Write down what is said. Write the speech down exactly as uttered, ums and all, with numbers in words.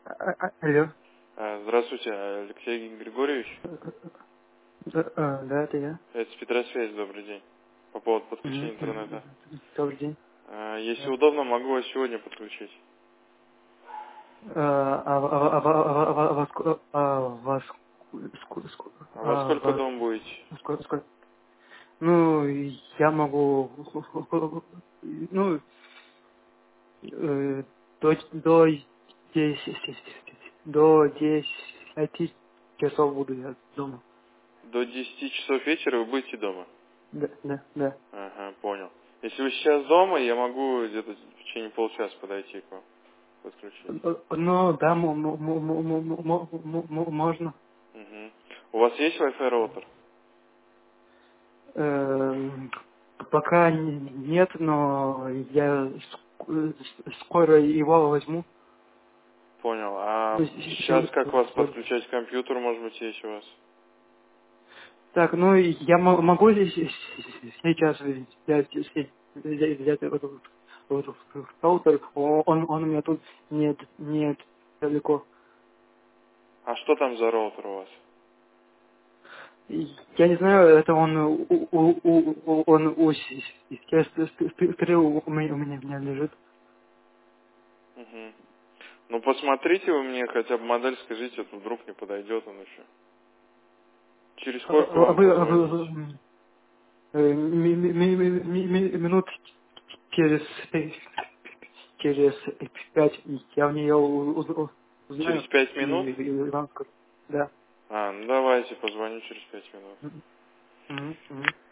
А- а- Алло. А, Здравствуйте, Алексей Григорьевич. Да, а, да, это я. Это Спидросвязь, добрый день. По поводу Мгм, подключения интернета. мгм. Добрый день. А, Если Да. удобно, могу вас сегодня подключить. А а- а- а- а- а- а вас ку- а вас ску- ску- А во а сколько вас дома будете? сколько сколько? Ну, я могу, ну, э, до до десяти до десяти часов буду я дома. До десяти часов вечера вы будете дома? Да, да, да. Ага, понял. Если вы сейчас дома, я могу где-то в течение полчаса подойти к вам, подключить. Ну, да, мо- мо- мо- мо- мо- мо- мо- мо- можно. Угу. У вас есть Wi-Fi роутер? Эм, Пока н- нет, но я ск- скоро его возьму. Понял. А Ну, сейчас как вас сегодня. подключать к компьютеру, может быть, есть у вас? Так, ну я мо- могу здесь сейчас взять, взять, взять этот вот роутер, он, он у меня тут нет, нет далеко. А что там за роутер у вас? Я не знаю, это он у, у, у, у- он у сестры у меня, у меня у меня лежит. Угу. Ну, посмотрите вы мне хотя бы модель, скажите, а то вдруг не подойдет он еще. Через А сколько а вам вы, а позвонить? вы, э, ми- ми- ми- ми- ми- ми- минут через пять, через пять я в нее у- у- Через узнаю пять и, минут? и вам скажу. Да. А, ну давайте, позвоню через пять минут. Мгм, мгм.